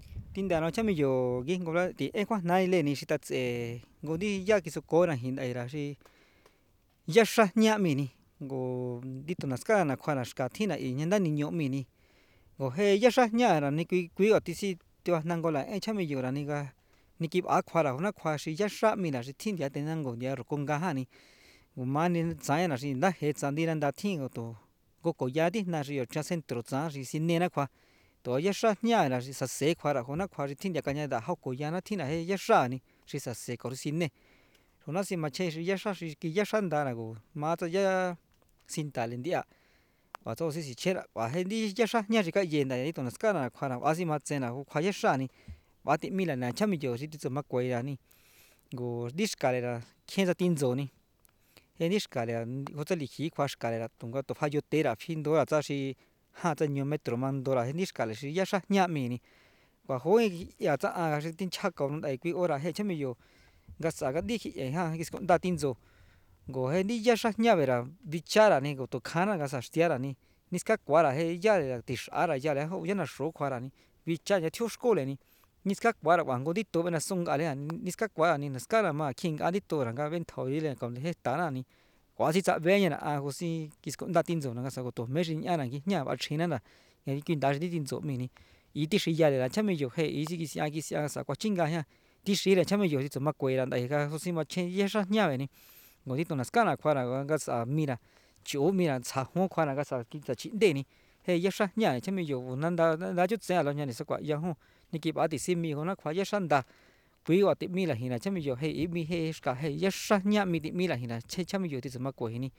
tinda nó chăm yo gi ngô la thì em qua nai lên ni sita tse ngô đi ya kiso kora hin ai ra shi ya sha nya mi ni ngô đi tu naska na kwa na ska thina i nyanda ni nyo mi ni ngô he ya sha nya ra ni kui ở tisi tua nang gola em chăm yo ra ni ga ni kip a kwa ra na kwa shi ya sha mi na shi thin ya te nang go ya ro kong ga ha ni ngô ma ni za na shi da he san di na da thin go to go ko ya di na shi yo cha centro za shi sin ne na kwa to ya sha nya ra shi sa se kwa ra ho na kwa shi thin ya ka nya da ha ko ya na thin na he ya sha ni shi sa se ko sin ne ro na si ma che shi ya sha shi ki ya sha nda na go ma ta ya sin ta len dia wa to si che ra wa he di ya sha nya shi ka yen da ni to na ska na kwa na wa si ma che na ho kwa ya sha ni wa ti mi la na cha mi yo shi ti zo ma kwai ra ni go di ska le ra khen za tin zo ni he di ska le ho za li khi kwa ska le ra tung ga to fa yo te ra phin do ra za shi ha za nyo metro man do ra he di ska le shi ya sha nya mi ni và hối ya cha a shi tin cha ko dai quy ora he chami yo ga sa ga di hi ha ki skon da tin zo go he ni ya sha nya vera bichara ni go to khana ga sa stiara ni niska kwara he ya la ti ara ya la ho ya na ro kwara ni bicha ya thyo skole ni niska kwara wa go di to na sung ale niska kwara ni naska ra ma king a di to ra ga ben thoi le ko he ta na ni kwa si cha ve nya na a go si ki skon da tin zo na ga sa go to me rin ya na gi nya ba china na ya ki da di tin zo mi ni y ti shi ya le la chame yo he y si ki si sa kwa chinga ya ti shi le chame yo si ma kwe la dai ga ho si ma chen ye sha nya ve ni ngo di to na ska na kwa ra ga sa mi ra chu mi ra cha ho kwa na ga sa ki sa chin de ni he ye sha nya chame yo nan da ju tsa la nya ni sa kwa ya ho ni ki ba ti si mi ho na kwa ye shan da quý wa ti mi la hina chame yo he y mi he ska he ye sha nya mi ti mi la hina che chame yo ti ma kwe ni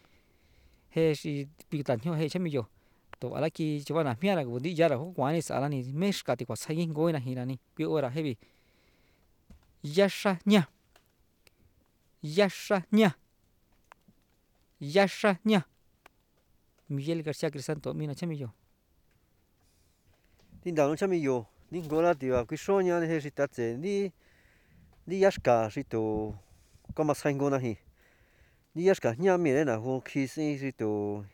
he si pi tan ho he chame yo to ala ki chwa na mia la go di ya la ho kwa ni sa la ni mes ka ti kwa sai go na hi na ni pi ora he bi ya sha nya Miguel García Crisanto mi na chami yo tin da no chami yo ni gola ti wa ku shonya ne he shi ta tse ni yashka shi to kama sai go na hi ni yashka nya mi le na ho khi si shi to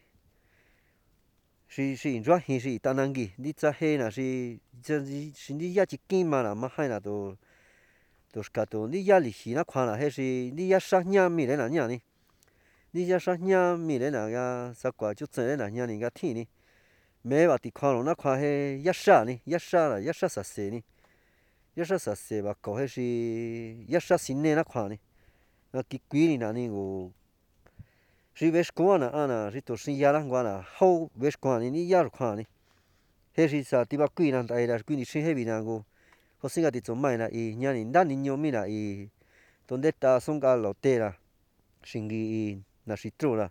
shi jwa hi shi ta nang gi ni tsa he na shi shi ni ya chi kin ma na ma hai na to ska to ni ya li hi na kwa na he shi ni ya sha nya mi le na nya ni ya sha nya mi le na ga sa kwa chu tse le na nya ni ga thi ni me ba ti kwa lo na kwa he ya sha ni ya sha sa se ni ya sha sa se ba ko he shi ya sha sin ne na kwa ni na ki kwi ni na ni go shi ve shko na ana shi to shi ya la ngwa na ho ve shko ni ya ru kwa ni he shi sa ti ba kwi na dai la kwi ni shi he bi na go ho sin ga ti zo mai na i nya ni da ni nyo mi na i donde ta son ga lo te la shingi i na shi tro la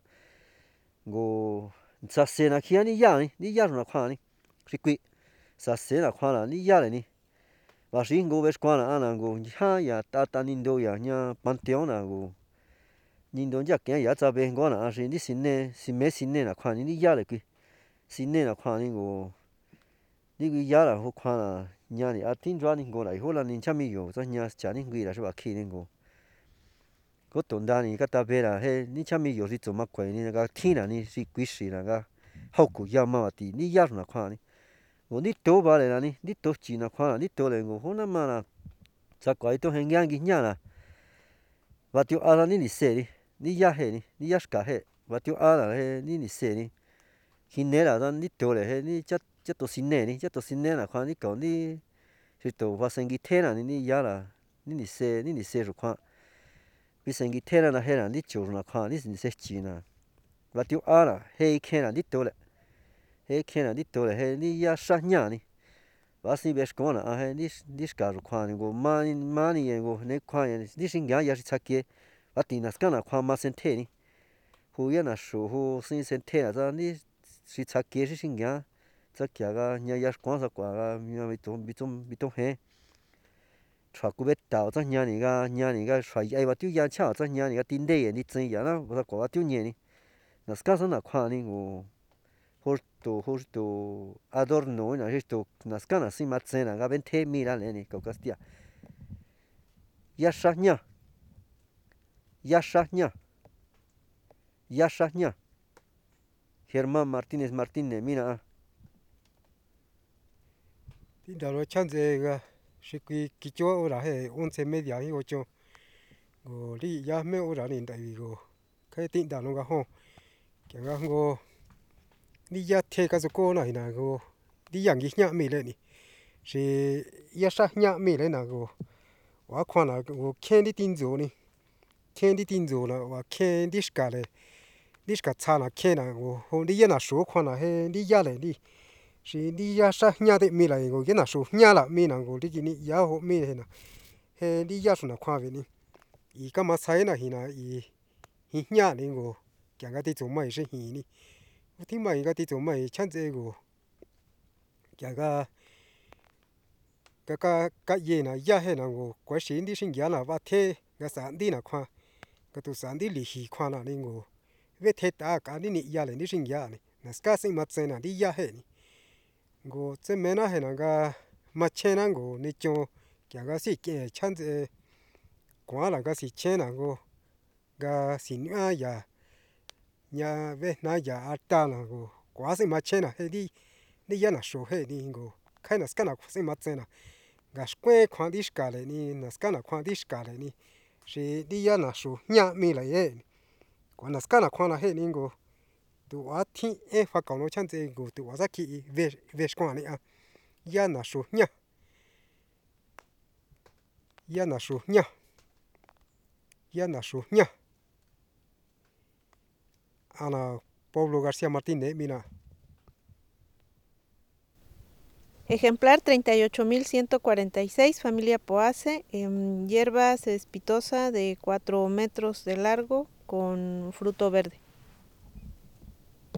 go sa se na kia ni ya ru na kwa ni shi kwi sa se na kwa la ni ya le ni và sĩ ngô về qua là anh là ngô ha ya ta nín đâu ya nha panteon là ngô nín đâu chắc cái ya cha về ngô là sĩ đi xin nè là khoan đi ya lại quy xin nè là khoan đi ngô đi quy ya là hồ khoan là nhà này à tin cho anh ngô lại hồ là nín chăm mi yo cho nhà cha nín quy là sẽ bảo khi nín ngô có tồn đa này cái ta về là he nín chăm mi yo thì做乜鬼呢个天啊你是鬼事那个后果要嘛的你ya là khoan đi ngô đi tổ ba này là đi tổ chỉ là khoan là đi tổ này ngô hồ nam mà là sa quái to hen yang gi nya la và tiêu ala ni se ni ya he ni ya ska he và tiêu ala he ni se ni khi nè là đó ni to le he ni chắc chắc to xin nè là khoan ni cầu ni thì to và sinh gi thế là ni ya là ni se rồi khoan vì sinh gi thế là he là ni chiu là khoan ni se chi na và tiêu ala he khen là ni to le he ni ya sa nya ni và xin về school là hay đi ska rồi khoan ngô mani ngô ne khoan đi sinh nhà ya chắc kia và tin là ska là khoan mà sen thế ni hu ya na shu hu xin sen thế là ra đi si chắc kia sinh nhà chắc kia ga nhà ya khoan sa quả ga nhà bị tông he chua cú biết tao chắc nhà này ga xoay ai và tiêu ya chao chắc nhà này ga tin đây ni chân ya na và quả tiêu nhẹ ni là ska sa là khoan ni ngô justo adorno na justo nas canas si matzena ga 20.000 leni kokastia ya shahnya Germán Martínez Martínez mira Tindalo chanzega shiki kicho ora he 11:30 hi 8 go ri ya me ora ni dai go kai tindalo ga ho kya ga go ni ya the ka ko na hina go di yang gi nya mi le ni shi ya sha nya mi le na go wa khwa na go khen di tin zo ni khen di tin zo na wa khen di ska le di ska cha na khen na go ho di ya na shu khwa na he di ya le di shi di ya sha nya de mi la go ge na shu nya la mi na go di ki ni ya ho mi he na he di ya shu na khwa vi ni i ka ma sai na hi na i hi nya ni go kya ga ti zo mai shi hi ni ti mai ga ti zo mai chan ze go kya ga ka ye na ya he na go kwa shi di shin ya na ba the ga sa di na khwa ga tu san di li hi khwa na ni go ve the ta ka ni ya le ni shin ya ni na ska sin ma tsen na di ya he ni go tse me na he na ga ma chen na go ni cho kya ga si ke chan ze kwa la ga si chen na go ga si nya ya nya ve na ya a ta na go kwa si ma chen na he di ya na shu he ni go kai na ska na si ma tsen na ga shkwe khwa di ska le ni na ska na khwa di ska le ni shi di ya na shu nya mi la ye kwa na ska na khwa na he ni go tu wa thi e fa ka no chan ze go tu wa za ki ve shkwa ni a ya na shu nya ya na shu nya ya na shu nya Ana Pablo García Martínez mina. Ejemplar 38.146, familia Poace, hierba cespitosa de 4 metros de largo con fruto verde.